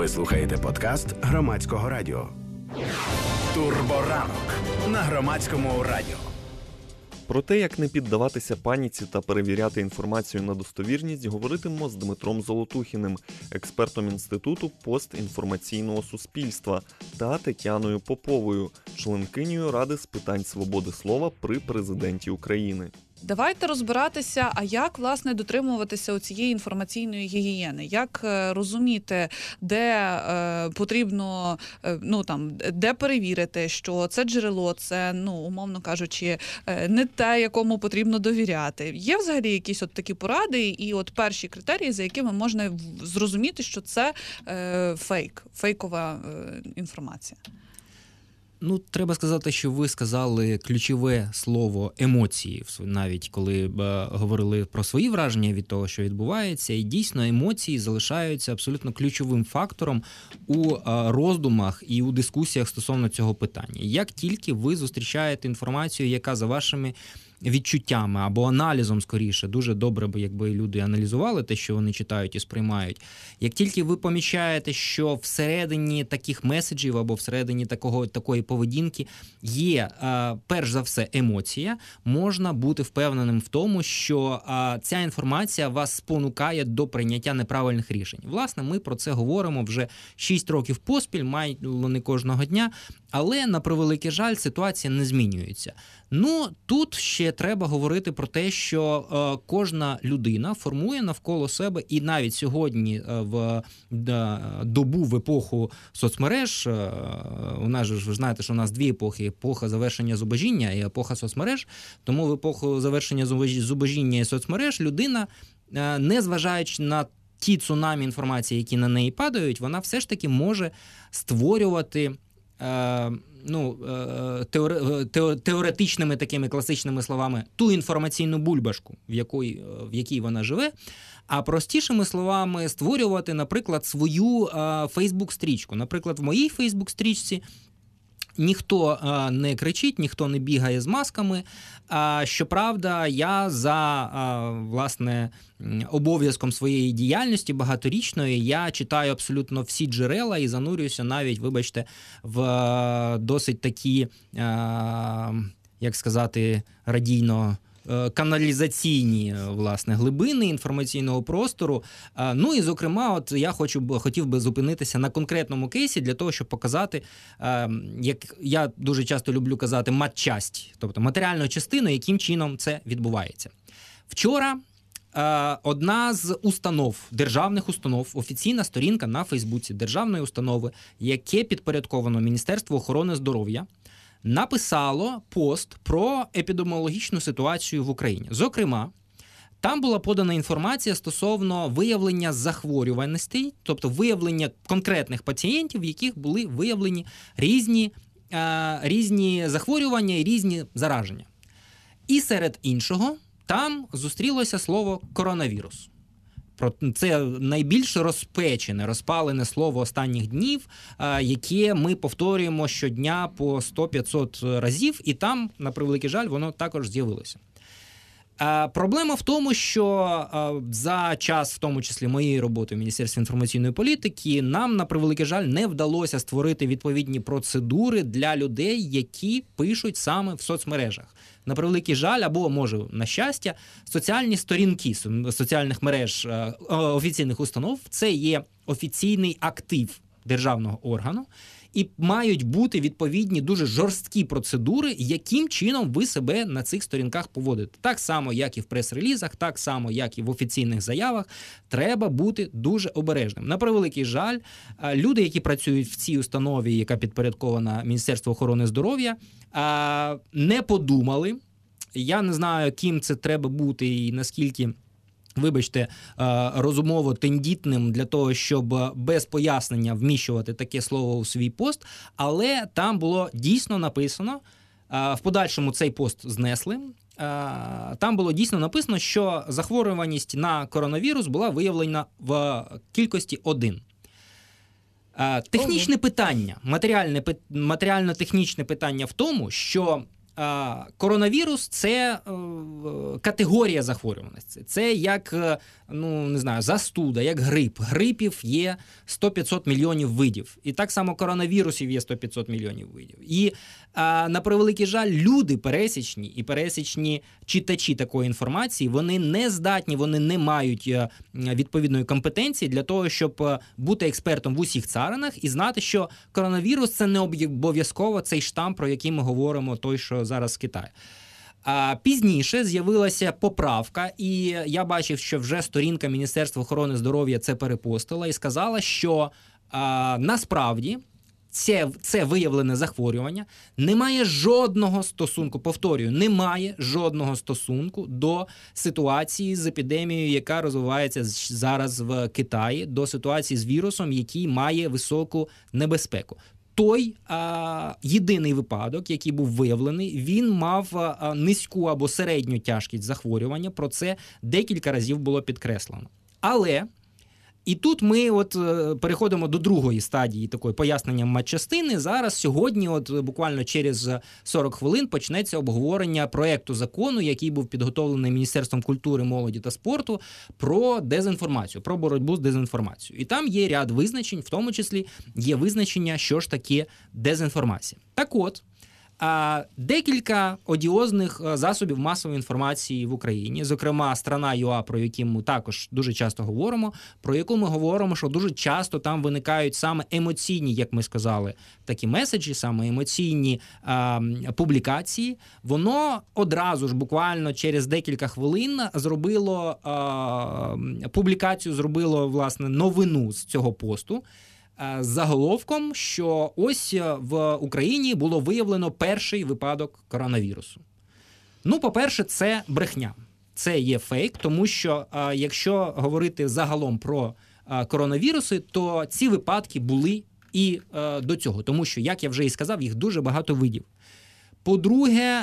Ви слухаєте подкаст Громадського радіо. Турборанок на Громадському радіо. Про те, як не піддаватися паніці та перевіряти інформацію на достовірність, говоритимемо з Дмитром Золотухіним, експертом Інституту постінформаційного суспільства, та Тетяною Поповою, членкинею Ради з питань свободи слова при президенті України. Давайте розбиратися, а як, власне, дотримуватися цієї інформаційної гігієни? Як розуміти, де потрібно, де перевірити, що це джерело, це, умовно кажучи, не те, якому потрібно довіряти. Є взагалі якісь от такі поради і от перші критерії, за якими можна зрозуміти, що це фейкова інформація? Треба сказати, що ви сказали ключове слово «емоції», навіть коли говорили про свої враження від того, що відбувається. І дійсно емоції залишаються абсолютно ключовим фактором у роздумах і у дискусіях стосовно цього питання. Як тільки ви зустрічаєте інформацію, яка за вашими відчуттями або аналізом, скоріше, дуже добре би, якби люди аналізували те, що вони читають і сприймають. Як тільки ви помічаєте, що всередині таких меседжів або всередині такої поведінки є, перш за все, емоція, можна бути впевненим в тому, що ця інформація вас спонукає до прийняття неправильних рішень. Власне, ми про це говоримо вже 6 років поспіль, мало не кожного дня, але, на превеликий жаль, ситуація не змінюється. Тут ще треба говорити про те, що кожна людина формує навколо себе, і навіть сьогодні в добу, в епоху соцмереж, у нас же, ви знаєте, що у нас дві епохи: епоха завершення зубожіння і епоха соцмереж. Тому в епоху завершення зубожіння і соцмереж людина, незважаючи на ті цунамі інформації, які на неї падають, вона все ж таки може створювати теоретичними такими класичними словами ту інформаційну бульбашку, в якій вона живе, а простішими словами створювати, наприклад, свою Фейсбук-стрічку. Наприклад, в моїй Фейсбук-стрічці ніхто не кричить, ніхто не бігає з масками. Щоправда, я власне, обов'язком своєї діяльності багаторічної, я читаю абсолютно всі джерела і занурююся навіть, вибачте, в досить такі, як сказати, радійно, каналізаційні, власне, глибини інформаційного простору. І, зокрема, я хотів би зупинитися на конкретному кейсі для того, щоб показати, як я дуже часто люблю казати, матчасть, тобто матеріальну частину, яким чином це відбувається. Вчора одна з державних установ, офіційна сторінка на Фейсбуці державної установи, яке підпорядковано Міністерству охорони здоров'я, написало пост про епідеміологічну ситуацію в Україні. Зокрема, там була подана інформація стосовно виявлення захворюваностей, тобто виявлення конкретних пацієнтів, в яких були виявлені різні захворювання і різні зараження. І серед іншого там зустрілося слово «коронавірус». Це найбільш розпалене слово останніх днів, яке ми повторюємо щодня по 100-500 разів, і там, на превеликий жаль, воно також з'явилося. Проблема в тому, що за час, в тому числі моєї роботи в Міністерстві інформаційної політики, нам, на превеликий жаль, не вдалося створити відповідні процедури для людей, які пишуть саме в соцмережах. На превеликий жаль, або, може, на щастя, соціальні сторінки соціальних мереж офіційних установ – це є офіційний актив державного органу, і мають бути відповідні дуже жорсткі процедури, яким чином ви себе на цих сторінках поводите. Так само, як і в прес-релізах, так само, як і в офіційних заявах, треба бути дуже обережним. На превеликий жаль, люди, які працюють в цій установі, яка підпорядкована Міністерству охорони здоров'я, не подумали. Я не знаю, ким це треба бути і наскільки, вибачте, розумово тендітним для того, щоб без пояснення вміщувати таке слово у свій пост, але там було дійсно написано, в подальшому цей пост знесли, там було дійсно написано, що захворюваність на коронавірус була виявлена в кількості 1. Технічне питання, матеріально-технічне питання в тому, що коронавірус – це категорія захворюваності. Це як, не знаю, застуда, як грип. Грипів є 100-500 мільйонів видів. І так само коронавірусів є 100-500 мільйонів видів. І, на превеликий жаль, люди пересічні і пересічні читачі такої інформації, вони не здатні, вони не мають відповідної компетенції для того, щоб бути експертом в усіх царинах і знати, що коронавірус – це не обов'язково цей штам, про який ми говоримо, той, що зараз з Китаю. А пізніше з'явилася поправка, і я бачив, що вже сторінка Міністерства охорони здоров'я це перепостила і сказала, що насправді це виявлене захворювання не має жодного стосунку, повторюю, не має жодного стосунку до ситуації з епідемією, яка розвивається зараз в Китаї, до ситуації з вірусом, який має високу небезпеку. Той єдиний випадок, який був виявлений, він мав низьку або середню тяжкість захворювання, про це декілька разів було підкреслено. Але і тут ми переходимо до другої стадії такої пояснення матчастини. Зараз, сьогодні, буквально через 40 хвилин почнеться обговорення проекту закону, який був підготовлений Міністерством культури, молоді та спорту про дезінформацію, про боротьбу з дезінформацією. І там є ряд визначень, в тому числі є визначення, що ж таке дезінформація. Так от, декілька одіозних засобів масової інформації в Україні, зокрема Страна.ua, про які ми також дуже часто говоримо, про яку ми говоримо, що дуже часто там виникають саме емоційні, як ми сказали, такі меседжі, саме емоційні публікації, воно одразу ж буквально через декілька хвилин зробило публікацію, зробило, власне, новину з цього посту, з заголовком, що ось в Україні було виявлено перший випадок коронавірусу. По-перше, це брехня. Це є фейк, тому що якщо говорити загалом про коронавіруси, то ці випадки були і до цього. Тому що, як я вже і сказав, їх дуже багато видів. По-друге,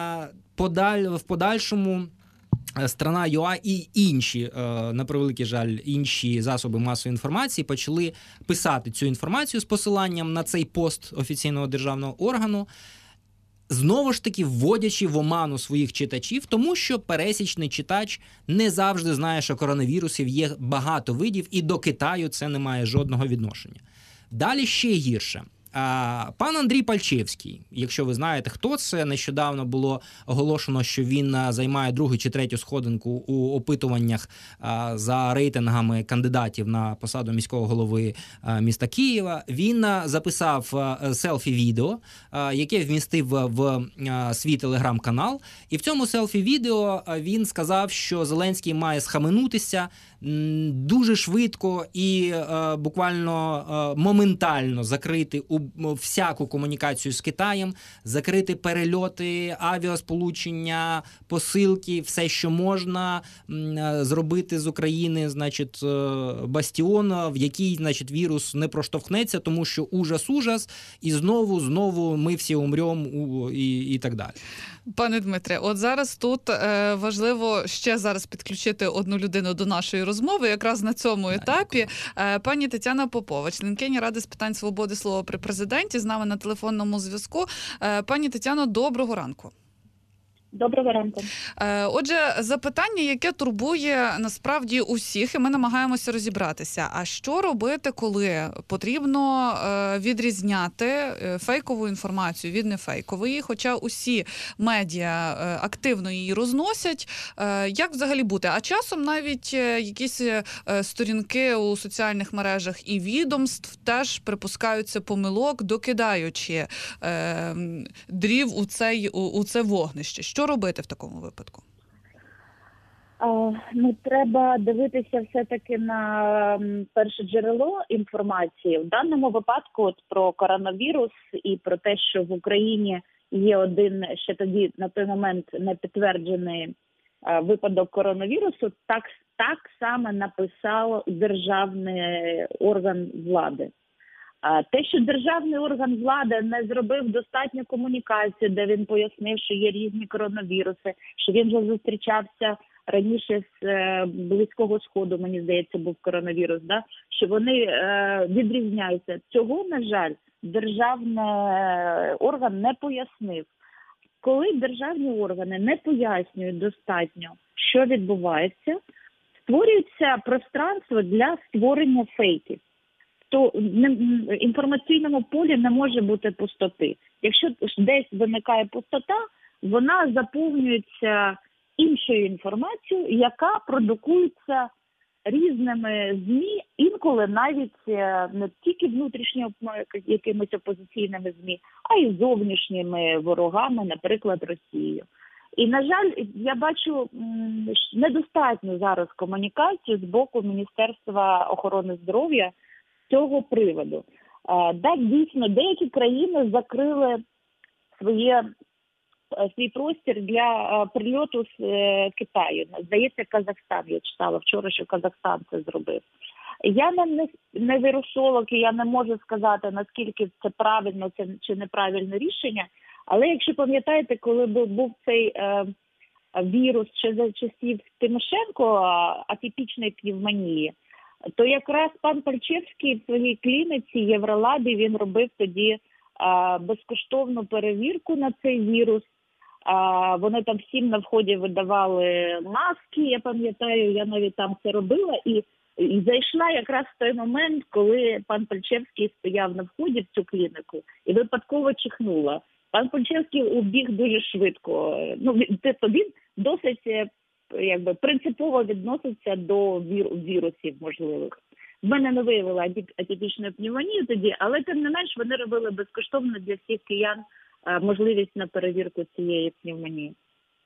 в подальшому Страна.ua і інші, на превеликий жаль, інші засоби масової інформації почали писати цю інформацію з посиланням на цей пост офіційного державного органу, знову ж таки вводячи в оману своїх читачів, тому що пересічний читач не завжди знає, що коронавірусів є багато видів, і до Китаю це не має жодного відношення. Далі ще гірше. Пан Андрій Пальчевський, якщо ви знаєте, хто це, нещодавно було оголошено, що він займає другу чи третю сходинку у опитуваннях за рейтингами кандидатів на посаду міського голови міста Києва. Він записав селфі-відео, яке вмістив в свій телеграм-канал. І в цьому селфі-відео він сказав, що Зеленський має схаменутися дуже швидко і буквально моментально закрити всяку комунікацію з Китаєм, закрити перельоти, авіасполучення, посилки, все, що можна, зробити з України, бастіон, в який, вірус не проштовхнеться, тому що ужас, і знову ми всі умремо і так далі. Пане Дмитре, от зараз тут важливо ще зараз підключити одну людину до нашої розмови, якраз на цьому етапі. Пані Тетяна Попова, членкиня Ради з питань свободи слова при президенті, з нами на телефонному зв'язку. Пані Тетяно, доброго ранку. Доброго ранку. Отже, запитання, яке турбує насправді усіх, і ми намагаємося розібратися. А що робити, коли потрібно відрізняти фейкову інформацію від нефейкової, хоча усі медіа активно її розносять? Як взагалі бути? А часом навіть якісь сторінки у соціальних мережах і відомств теж припускаються помилок, докидаючи дрів у це вогнище. Що робити в такому випадку? Треба дивитися все-таки на перше джерело інформації. В даному випадку про коронавірус і про те, що в Україні є один ще тоді на той момент не підтверджений випадок коронавірусу, так само написав державний орган влади. Те, що державний орган влади не зробив достатньо комунікацію, де він пояснив, що є різні коронавіруси, що він вже зустрічався раніше з Близького Сходу, мені здається, був коронавірус, що вони відрізняються. Цього, на жаль, державний орган не пояснив. коли державні органи не пояснюють достатньо, що відбувається, створюється пространство для створення фейків. То в інформаційному полі не може бути пустоти. Якщо десь виникає пустота, вона заповнюється іншою інформацією, яка продукується різними ЗМІ, інколи навіть не тільки внутрішньо якимись опозиційними ЗМІ, а й зовнішніми ворогами, наприклад, Росією. І, на жаль, я бачу недостатньо зараз комунікацію з боку Міністерства охорони здоров'я з цього приводу. Так, дійсно, деякі країни закрили свій простір для прильоту з Китаю. Здається, Казахстан, я читала вчора, що Казахстан це зробив. Я не вірусолог, і я не можу сказати, наскільки це правильно чи неправильне рішення, але якщо пам'ятаєте, коли був цей вірус ще за часів Тимошенко, атипічної пневмонії, то якраз пан Пальчевський в своїй клініці Євролабі, він робив тоді безкоштовну перевірку на цей вірус. Вони там всім на вході видавали маски, я пам'ятаю, я навіть там це робила, і зайшла якраз в той момент, коли пан Пальчевський стояв на вході в цю клініку і випадково чихнула. Пан Пальчевський убіг дуже швидко. Він досить принципово відноситься до вірусів можливих. В мене не виявила атипічної пневмонії тоді, але тим не менш вони робили безкоштовно для всіх киян можливість на перевірку цієї пневмонії.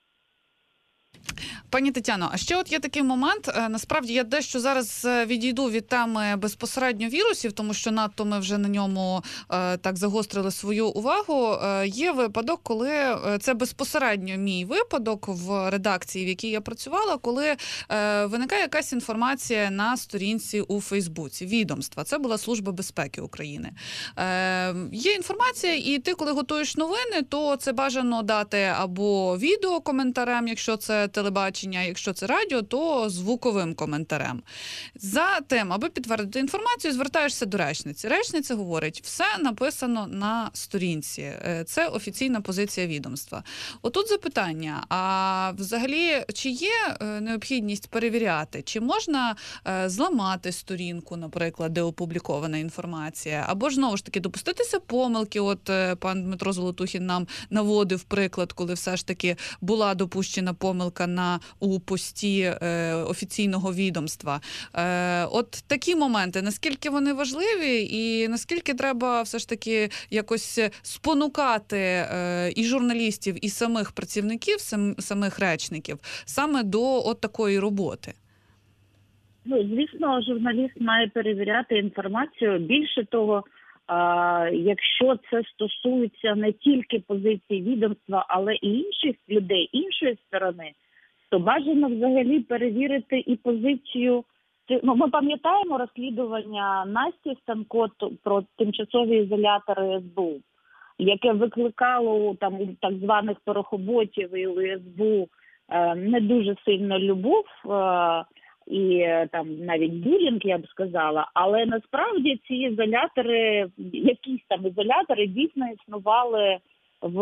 Пані Тетяно, а ще от є такий момент, насправді я дещо зараз відійду від теми безпосередньо вірусів, тому що надто ми вже на ньому так загострили свою увагу. Є випадок, коли це безпосередньо мій випадок в редакції, в якій я працювала, коли виникає якась інформація на сторінці у Фейсбуці, відомства. Це була Служба безпеки України. Є інформація, і ти, коли готуєш новини, то це бажано дати або відео коментарем, якщо це телебачення, якщо це радіо, то звуковим коментарем. Затим, аби підтвердити інформацію, звертаєшся до речниці. Речниця говорить, все написано на сторінці. Це офіційна позиція відомства. Отут запитання, а взагалі, чи є необхідність перевіряти, чи можна зламати сторінку, наприклад, де опублікована інформація, або ж, знову ж таки, допуститися помилки, от пан Дмитро Золотухін нам наводив приклад, коли все ж таки була допущена помилка у пості офіційного відомства. От такі моменти, наскільки вони важливі і наскільки треба все ж таки якось спонукати і журналістів, і самих працівників, самих речників саме до от такої роботи? Звісно, журналіст має перевіряти інформацію. Більше того, якщо це стосується не тільки позиції відомства, але і інших людей, іншої сторони, то бажано взагалі перевірити і позицію. Ми пам'ятаємо розслідування Насті Станко про тимчасові ізолятори СБУ, яке викликало там у так званих порохоботів і у СБУ не дуже сильно любов і там навіть булінг, я б сказала. Але насправді ці ізолятори, якісь там ізолятори дійсно існували в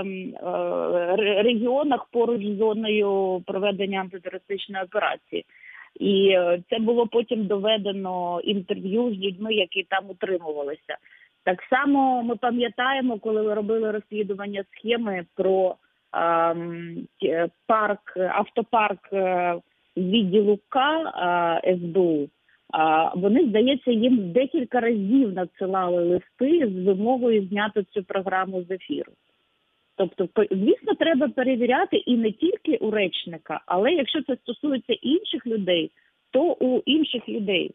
регіонах поруч з зоною проведення антитерористичної операції. І це було потім доведено інтерв'ю з людьми, які там утримувалися. Так само ми пам'ятаємо, коли ви робили розслідування схеми про автопарк відділу К СБУ. Вони, здається, їм декілька разів надсилали листи з вимогою зняти цю програму з ефіру. Тобто, звісно, треба перевіряти і не тільки у речника, але якщо це стосується інших людей, то у інших людей.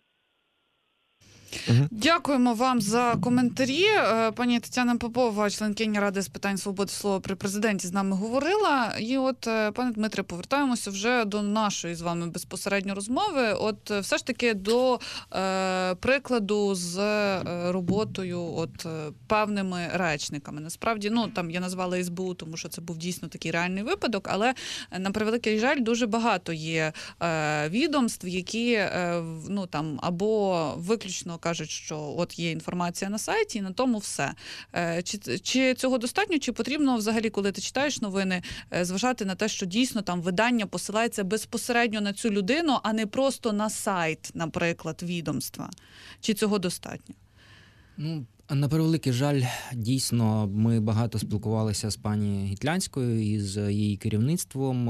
Дякуємо вам за коментарі. Пані Тетяна Попова, членкиня Ради з питань свободи слова при президенті, з нами говорила. І от, пане Дмитре, повертаємося вже до нашої з вами безпосередньо розмови. От все ж таки до прикладу з роботою певними речниками. Насправді, там я назвала СБУ, тому що це був дійсно такий реальний випадок, але на превеликий жаль дуже багато є відомств, які або виключно кажуть, кажуть, що от є інформація на сайті, і на тому все. Чи цього достатньо, чи потрібно взагалі, коли ти читаєш новини, зважати на те, що дійсно там видання посилається безпосередньо на цю людину, а не просто на сайт, наприклад, відомства? Чи цього достатньо? Ну, на превеликий жаль, дійсно, ми багато спілкувалися з пані Гітлянською і з її керівництвом.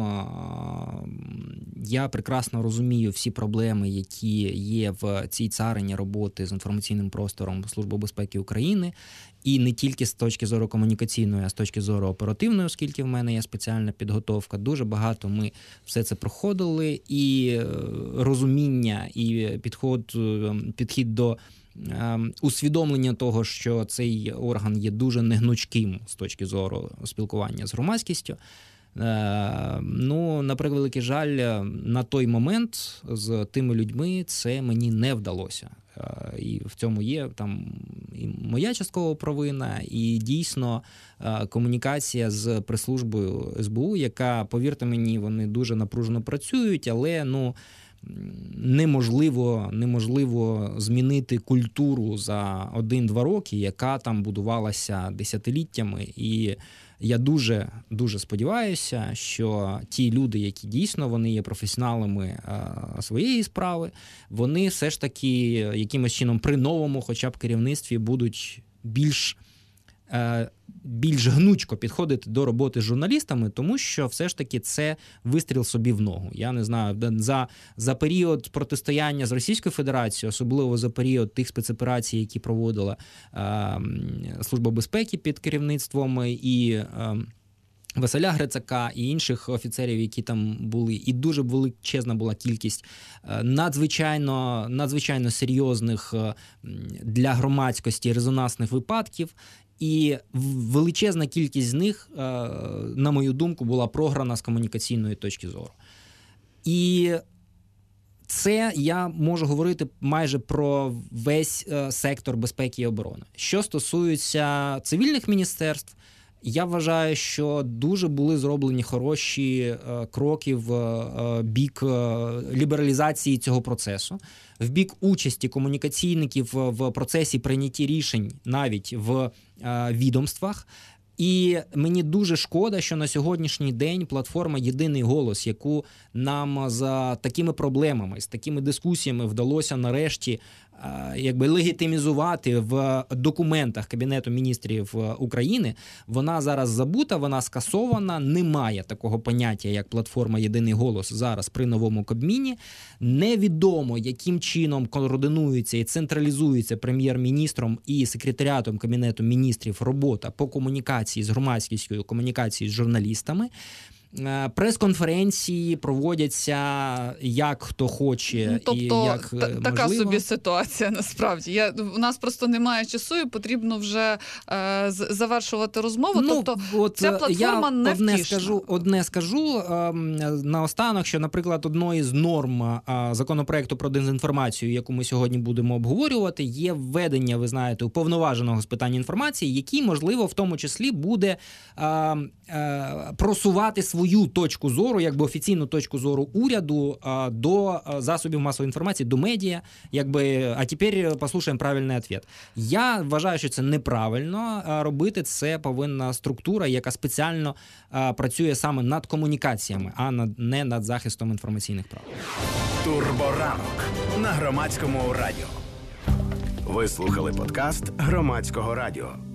Я прекрасно розумію всі проблеми, які є в цій царині роботи з інформаційним простором Служби безпеки України. І не тільки з точки зору комунікаційної, а з точки зору оперативної, оскільки в мене є спеціальна підготовка. Дуже багато ми все це проходили. І розуміння, і підхід до усвідомлення того, що цей орган є дуже негнучким з точки зору спілкування з громадськістю. Ну, на превеликий жаль, на той момент з тими людьми це мені не вдалося. І в цьому є там і моя часткова провина, і дійсно комунікація з прес-службою СБУ, яка, повірте мені, вони дуже напружено працюють, але, ну, неможливо змінити культуру за 1-2 роки, яка там будувалася десятиліттями. І я дуже сподіваюся, що ті люди, які дійсно вони є професіоналами своєї справи, вони все ж таки якимось чином при новому хоча б керівництві будуть більш гнучко підходити до роботи з журналістами, тому що все ж таки це вистріл собі в ногу. Я не знаю, за період протистояння з Російською Федерацією, особливо за період тих спецоперацій, які проводила Служба безпеки під керівництвом і Василя Грицака і інших офіцерів, які там були, і дуже величезна була кількість надзвичайно серйозних для громадськості резонансних випадків. І величезна кількість з них, на мою думку, була програна з комунікаційної точки зору. І це я можу говорити майже про весь сектор безпеки і оборони. Що стосується цивільних міністерств, я вважаю, що дуже були зроблені хороші кроки в бік лібералізації цього процесу, в бік участі комунікаційників в процесі прийняття рішень навіть в відомствах. І мені дуже шкода, що на сьогоднішній день платформа «Єдиний голос», яку нам за такими проблемами, з такими дискусіями вдалося нарешті легітимізувати в документах Кабінету міністрів України, вона зараз забута, вона скасована, немає такого поняття, як платформа «Єдиний голос» зараз при новому Кабміні. Невідомо, яким чином координується і централізується прем'єр-міністром і секретаріатом Кабінету міністрів робота по комунікації з громадськістю, комунікації з журналістами. Прес-конференції проводяться як хто хоче, тобто, і як можливо. Така собі ситуація насправді. У нас просто немає часу і потрібно вже завершувати розмову. Ця платформа не втішна. Одне скажу наостанок, що, наприклад, одною з норм законопроекту про дезінформацію, яку ми сьогодні будемо обговорювати, є введення, ви знаєте, уповноваженого з питань інформації, який, можливо, в тому числі буде просувати свою точку зору, якби офіційну точку зору уряду до засобів масової інформації, до медіа, а тепер послухаємо правильний відповідь. Я вважаю, що це неправильно робити, це повинна структура, яка спеціально працює саме над комунікаціями, а не над захистом інформаційних прав. Турборанок на Громадському радіо. Ви слухали подкаст Громадського радіо.